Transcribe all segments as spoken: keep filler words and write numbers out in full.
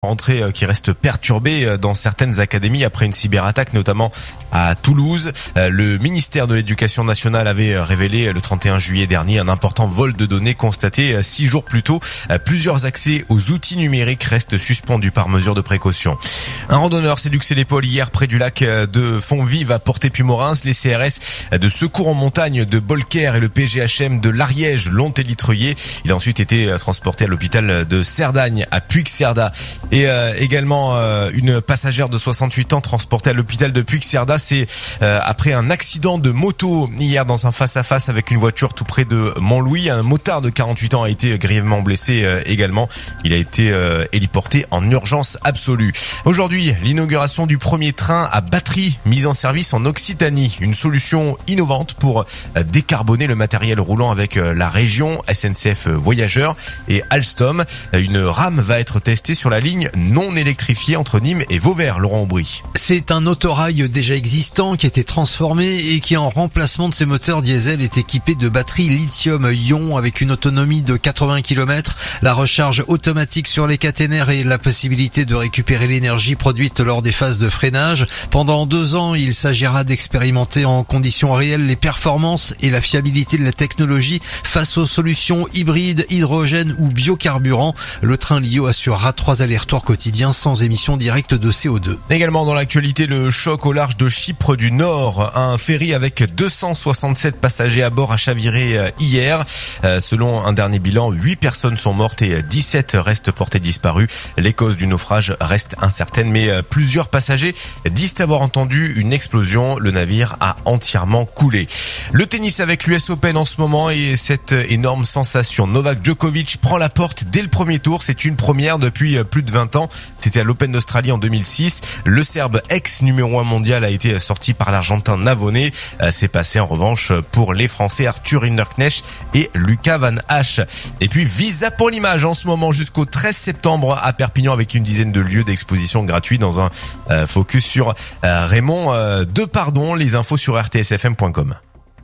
Rentrée qui reste perturbée dans certaines académies après une cyberattaque, notamment à Toulouse. Le ministère de l'Éducation nationale avait révélé le trente et un juillet dernier un important vol de données constaté six jours plus tôt. Plusieurs accès aux outils numériques restent suspendus par mesure de précaution. Un randonneur s'est luxé l'épaule hier près du lac de Fontvive à Portet-Puymorens. Les C R S de secours en montagne de Bolker et le P G H M de l'Ariège l'ont élitreillé. Il a ensuite été transporté à l'hôpital de Cerdagne à Puigcerdà. Et euh, également euh, une passagère de soixante-huit ans transportée à l'hôpital de Puigcerdà. C'est euh, après un accident de moto hier dans un face-à-face avec une voiture tout près de Montlouis. Un motard de quarante-huit ans a été grièvement blessé euh, également. Il a été euh, héliporté en urgence absolue. Aujourd'hui, l'inauguration du premier train à batterie mis en service en Occitanie. Une solution innovante pour euh, décarboner le matériel roulant avec euh, la région, S N C F Voyageurs et Alstom. Une rame va être testée sur la ligne non électrifiée entre Nîmes et Vauvert, Laurent Aubry. C'est un autorail déjà existant qui a été transformé et qui en remplacement de ses moteurs diesel est équipé de batteries lithium-ion avec une autonomie de quatre-vingts kilomètres, la recharge automatique sur les caténaires et la possibilité de récupérer l'énergie produite lors des phases de freinage. Pendant deux ans, il s'agira d'expérimenter en conditions réelles les performances et la fiabilité de la technologie face aux solutions hybrides, hydrogène ou biocarburant. Le train Lio assurera trois allers-retours quotidiens sans émission directe de C O deux. Également dans l'actualité, le choc au large de Chypre du Nord. Un ferry avec deux cent soixante-sept passagers à bord a chaviré hier. Selon un dernier bilan, huit personnes sont mortes et dix-sept restent portées disparues. Les causes du naufrage restent incertaines, mais plusieurs passagers disent avoir entendu une explosion. Le navire a entièrement coulé. Le tennis avec l'U S Open en ce moment et cette énorme sensation. Novak Djokovic prend la porte dès le premier tour. C'est une première depuis plus de vingt ans. C'était à l'Open d'Australie en deux mille six. Le Serbe ex numéro un mondial a été sorti par l'Argentin Navone. C'est passé en revanche pour les Français Arthur Hinderknecht et Lucas Van Hache. Et puis visa pour l'image en ce moment jusqu'au treize septembre à Perpignan avec une dizaine de lieux d'exposition gratuits dans un euh, focus sur euh, Raymond euh, Depardon. Les infos sur r t s f m point com.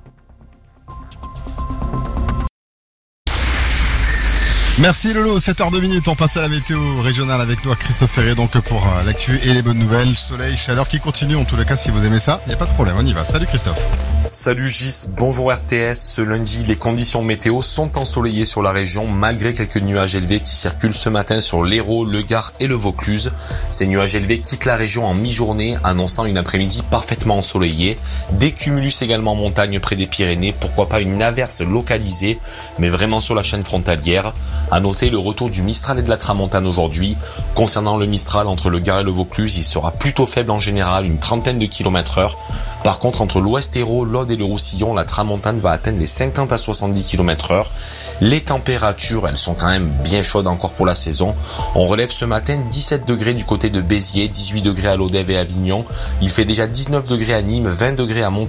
Merci Lolo, sept heures deux minutes, on passe à la météo régionale avec toi Christophe Ferré donc pour euh, l'actu et les bonnes nouvelles, soleil, chaleur qui continue en tous les cas si vous aimez ça, il n'y a pas de problème, on y va. Salut Christophe. Salut Gis, bonjour R T S. Ce lundi, les conditions météo sont ensoleillées sur la région malgré quelques nuages élevés qui circulent ce matin sur l'Hérault, le Gard et le Vaucluse. Ces nuages élevés quittent la région en mi-journée, annonçant une après-midi parfaitement ensoleillée. Des cumulus également en montagne près des Pyrénées, pourquoi pas une averse localisée, mais vraiment sur la chaîne frontalière. À noter le retour du Mistral et de la Tramontane aujourd'hui. Concernant le Mistral, entre le Gard et le Vaucluse, il sera plutôt faible en général, une trentaine de kilomètres heure. Par contre, entre l'Ouest Hérault, l'Aude et le Roussillon, la Tramontane va atteindre les cinquante à soixante-dix kilomètres heure. Les températures, elles sont quand même bien chaudes encore pour la saison. On relève ce matin dix-sept degrés du côté de Béziers, dix-huit degrés à Lodève et Avignon. Il fait déjà dix-neuf degrés à Nîmes, vingt degrés à Montpellier.